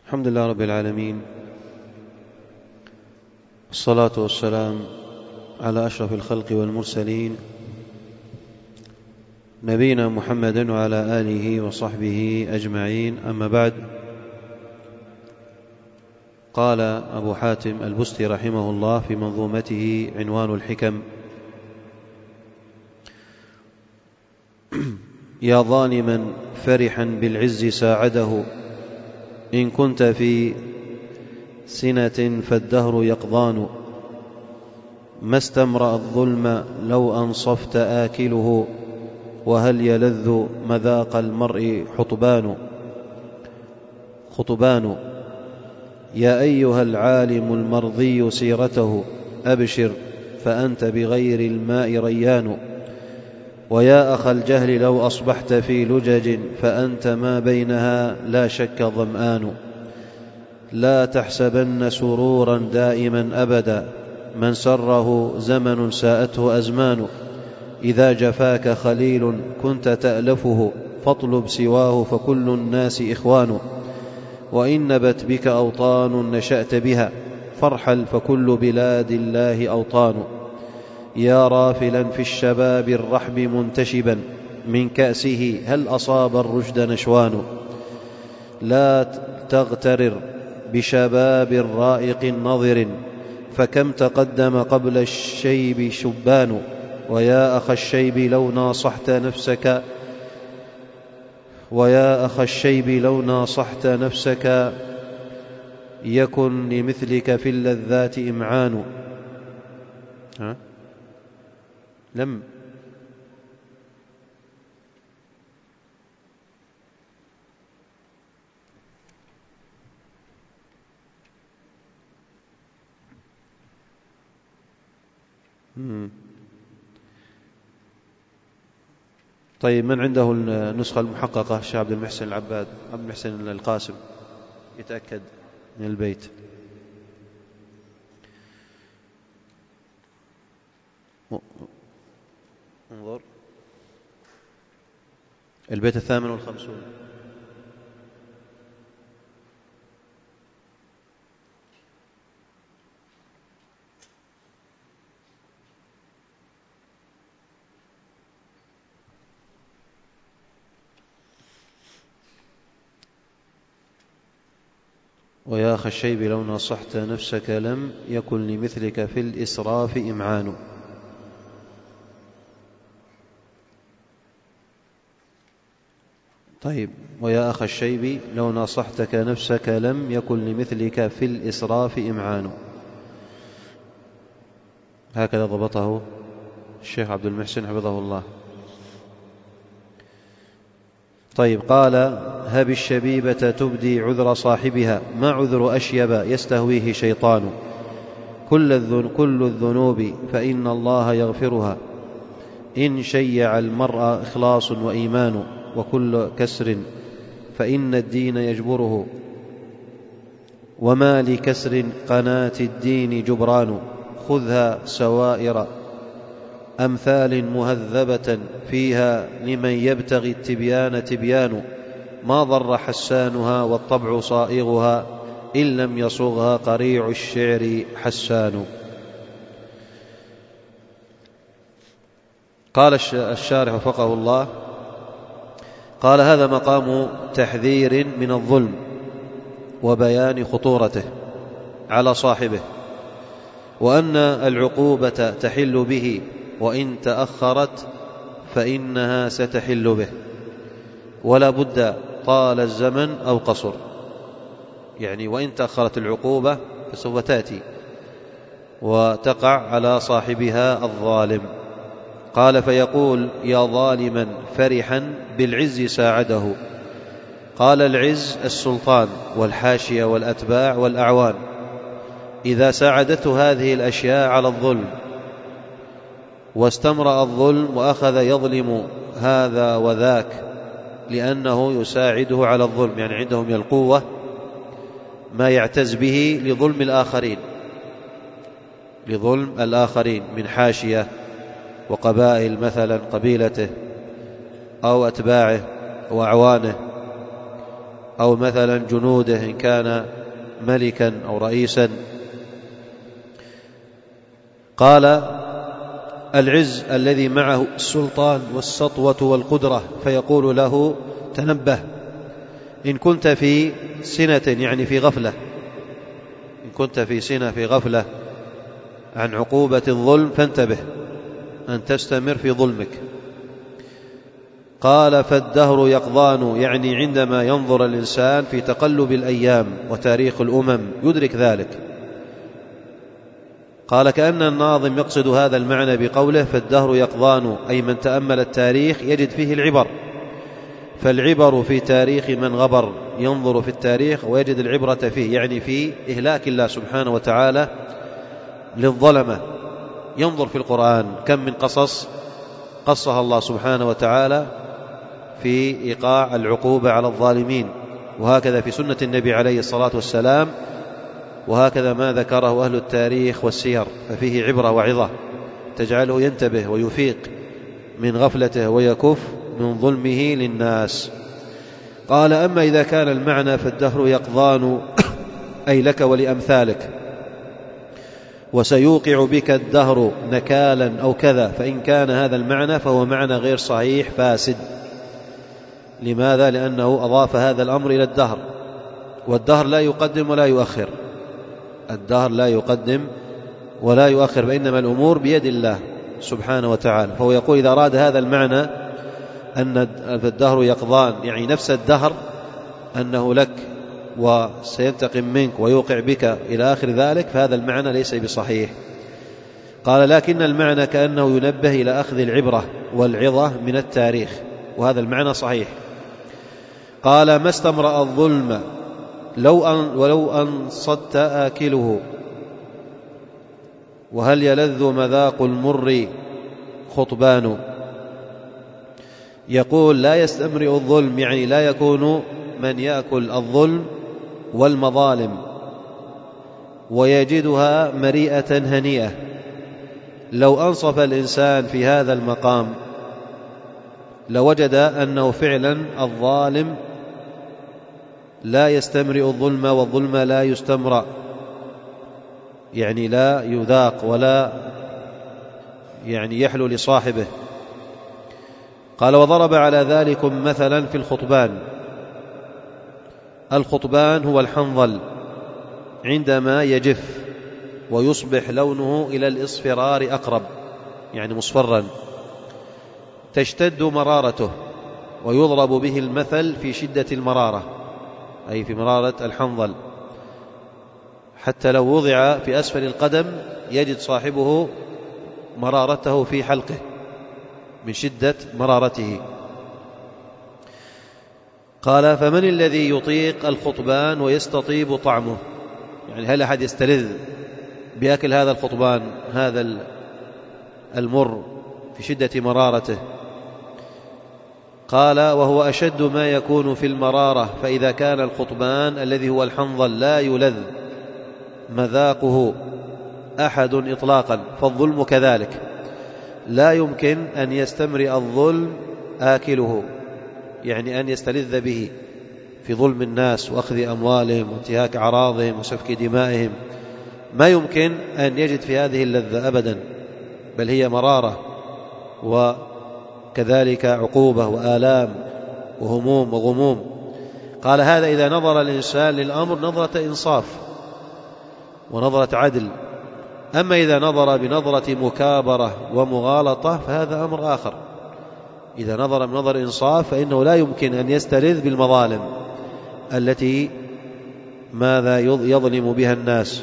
الحمد لله رب العالمين، الصلاة والسلام على أشرف الخلق والمرسلين، نبينا محمد وعلى آله وصحبه أجمعين. أما بعد، قال أبو حاتم البستي رحمه الله في منظومته عنوان الحكم: يا ظالما فرحا بالعز ساعده، إن كنت في سنة فالدهر يقضان، ما استمرأ الظلم لو أنصفت آكله، وهل يلذ مذاق المرء خطبان. يا أيها العالم المرضي سيرته، أبشر فأنت بغير الماء ريان. ويا أخا الجهل لو أصبحت في لجج، فأنت ما بينها لا شك ظمآن. لا تحسبن سرورا دائما أبدا، من سره زمن ساءته أزمان. إذا جفاك خليل كنت تألفه، فاطلب سواه فكل الناس إخوان. وإن نبت بك أوطان نشأت بها، فارحل فكل بلاد الله أوطان. يا رافلا في الشباب الرحب منتشبا، من كأسه هل أصاب الرشد نشوان. لا تغترر بشباب رائق نظر، فكم تقدم قبل الشيب شبان. ويا أخ الشيب لو ناصحت نفسك يكن لمثلك في اللذات إمعان. لم طيب، من عنده النسخة المحققة؟ الشيخ عبد المحسن العباد، عبد المحسن القاسم، يتأكد من البيت. انظر البيت 58. ويا أخ الشيب لو ناصحت نفسك لم يكن لمثلك في الإسراف إمعان. طيب، ويا أخ الشيب لو ناصحتك نفسك لم يكن لمثلك في الإسراف إمعان. هكذا ضبطه الشيخ عبد المحسن حفظه الله. طيب، قال: هب الشبيبة تبدي عذر صاحبها، ما عذر أشيب يستهويه شيطان. كل الذنوب فإن الله يغفرها، إن شيع المرء إخلاص وإيمان. وكل كسر فإن الدين يجبره، وما لكسر قناة الدين جبران. خذها سوائر أمثال مهذبة، فيها لمن يبتغي التبيان تبيان. ما ضر حسانها والطبع صائغها، إن لم يصغها قريع الشعر حسان. قال الشارح وفقه الله: قال: هذا مقام تحذير من الظلم وبيان خطورته على صاحبه، وأن العقوبة تحل به، وإن تأخرت فإنها ستحل به، ولا بد طال الزمن أو قصر. يعني وإن تأخرت العقوبة فسوف تأتي وتقع على صاحبها الظالم. قال: فيقول: يا ظالما فرحا بالعز ساعده. قال: العز السلطان والحاشية والأتباع والأعوان. إذا ساعدته هذه الأشياء على الظلم، واستمرأ الظلم وأخذ يظلم هذا وذاك لأنه يساعده على الظلم، يعني عندهم من القوة ما يعتز به لظلم الآخرين من حاشية وقبائل، مثلا قبيلته أو أتباعه وأعوانه، أو مثلا جنوده إن كان ملكا أو رئيسا. قال: العز الذي معه السلطان والسطوة والقدرة، فيقول له: تنبه، إن كنت في سنة، يعني في غفلة، إن كنت في سنة في غفلة عن عقوبة الظلم فانتبه أن تستمر في ظلمك. قال: فالدهر يقضان، يعني عندما ينظر الإنسان في تقلب الأيام وتاريخ الأمم يدرك ذلك. قال: كأن الناظم يقصد هذا المعنى بقوله: فالدهر يقضان، أي من تأمل التاريخ يجد فيه العبر، فالعبر في تاريخ من غبر، ينظر في التاريخ ويجد العبرة فيه، يعني في إهلاك الله سبحانه وتعالى للظلمة. ينظر في القرآن كم من قصص قصها الله سبحانه وتعالى في إيقاع العقوبة على الظالمين، وهكذا في سنة النبي عليه الصلاة والسلام، وهكذا ما ذكره أهل التاريخ والسير، ففيه عبرة وعظة تجعله ينتبه ويفيق من غفلته ويكف من ظلمه للناس. قال: أما إذا كان المعنى فالدهر يقضان، أي لك ولأمثالك، وسيوقع بك الدهر نكالا أو كذا، فإن كان هذا المعنى فهو معنى غير صحيح فاسد. لماذا؟ لأنه أضاف هذا الأمر إلى الدهر، والدهر لا يقدم ولا يؤخر، الدهر لا يقدم ولا يؤخر، فإنما الأمور بيد الله سبحانه وتعالى. فهو يقول إذا أراد هذا المعنى أن الدهر يقضان، يعني نفس الدهر أنه لك وسينتقم منك ويوقع بك إلى آخر ذلك، فهذا المعنى ليس بصحيح. قال: لكن المعنى كأنه ينبه إلى أخذ العبرة والعظة من التاريخ، وهذا المعنى صحيح. قال: ما استمرأ الظلم ولو أنصت آكله، وهل يلذ مذاق المر خطبان. يقول: لا يستمرئ الظلم، يعني لا يكون من يأكل الظلم والمظالم ويجدها مريئة هنيئة. لو أنصف الإنسان في هذا المقام لوجد أنه فعلا الظالم لا يستمرئ الظلم، والظلم لا يستمرأ، يعني لا يذاق ولا يعني يحلو لصاحبه. قال: وضرب على ذلك مثلا في الخطبان. الخطبان هو الحنظل عندما يجف ويصبح لونه إلى الإصفرار أقرب، يعني مصفرا، تشتد مرارته، ويضرب به المثل في شدة المرارة، أي في مرارة الحنظل، حتى لو وضع في أسفل القدم يجد صاحبه مرارته في حلقه من شدة مرارته. قال: فمن الذي يطيق الخطبان ويستطيب طعمه؟ يعني هل أحد يستلذ بأكل هذا الخطبان، هذا المر في شدة مرارته؟ قال: وهو أشد ما يكون في المرارة، فإذا كان الخطبان الذي هو الحنظل لا يلذ مذاقه أحد إطلاقا، فالظلم كذلك، لا يمكن أن يستمرئ الظلم آكله، يعني أن يستلذ به في ظلم الناس وأخذ أموالهم وانتهاك أعراضهم وسفك دمائهم، ما يمكن أن يجد في هذه اللذة أبدا، بل هي مرارة وكذلك عقوبة وآلام وهموم وغموم. قال: هذا إذا نظر الإنسان للأمر نظرة إنصاف ونظرة عدل. أما إذا نظر بنظرة مكابرة ومغالطة فهذا أمر آخر. إذا نظر بنظر إنصاف فإنه لا يمكن أن يستلذ بالمظالم التي ماذا يظلم بها الناس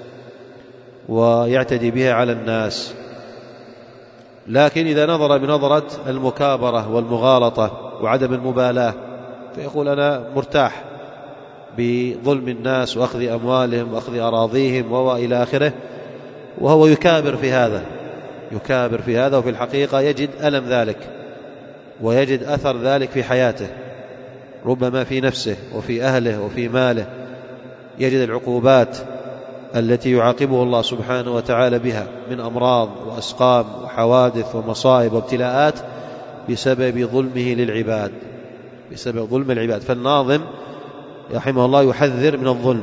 ويعتدي بها على الناس. لكن إذا نظر بنظرة المكابرة والمغالطة وعدم المبالاة فيقول: أنا مرتاح بظلم الناس وأخذ أموالهم وأخذ أراضيهم وإلى آخره، وهو يكابر في هذا، وفي الحقيقة يجد ألم ذلك ويجد أثر ذلك في حياته، ربما في نفسه وفي أهله وفي ماله، يجد العقوبات التي يعاقبه الله سبحانه وتعالى بها من أمراض وأسقام وحوادث ومصائب وابتلاءات بسبب ظلمه للعباد، بسبب ظلم العباد. فالناظم رحمه الله يحذر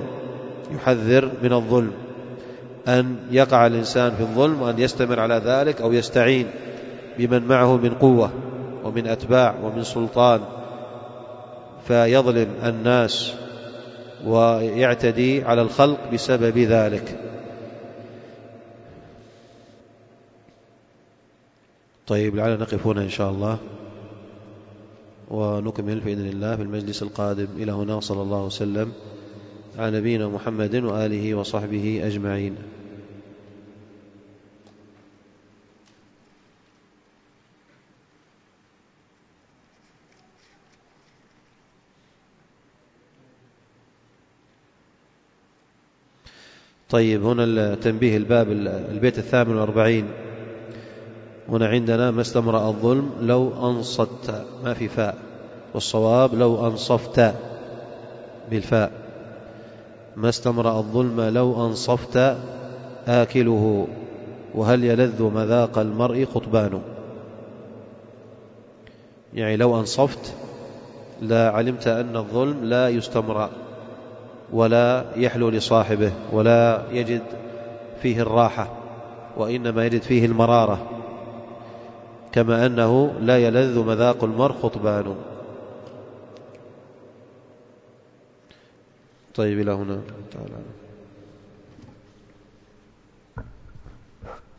من الظلم أن يقع الإنسان في الظلم وأن يستمر على ذلك أو يستعين بمن معه من قوة ومن أتباع ومن سلطان فيظلم الناس ويعتدي على الخلق بسبب ذلك. طيب لعلنا نقف هنا إن شاء الله ونكمل بإذن الله في المجلس القادم. إلى هنا صلى الله وسلم على نبينا محمد وآله وصحبه أجمعين. طيب هنا التنبيه البيت 48 هنا عندنا ما استمرأ الظلم لو أنصت، ما في فاء، والصواب لو أنصفت بالفاء. ما استمرأ الظلم لو أنصفت آكله، وهل يلذ مذاق المرء خطبانه. يعني لو أنصفت لا علمت أن الظلم لا يستمرأ ولا يحلو لصاحبه ولا يجد فيه الراحة، وإنما يجد فيه المرارة، كما أنه لا يلذ مذاق المرء خطبانه. طيب إلى هنا تعالى.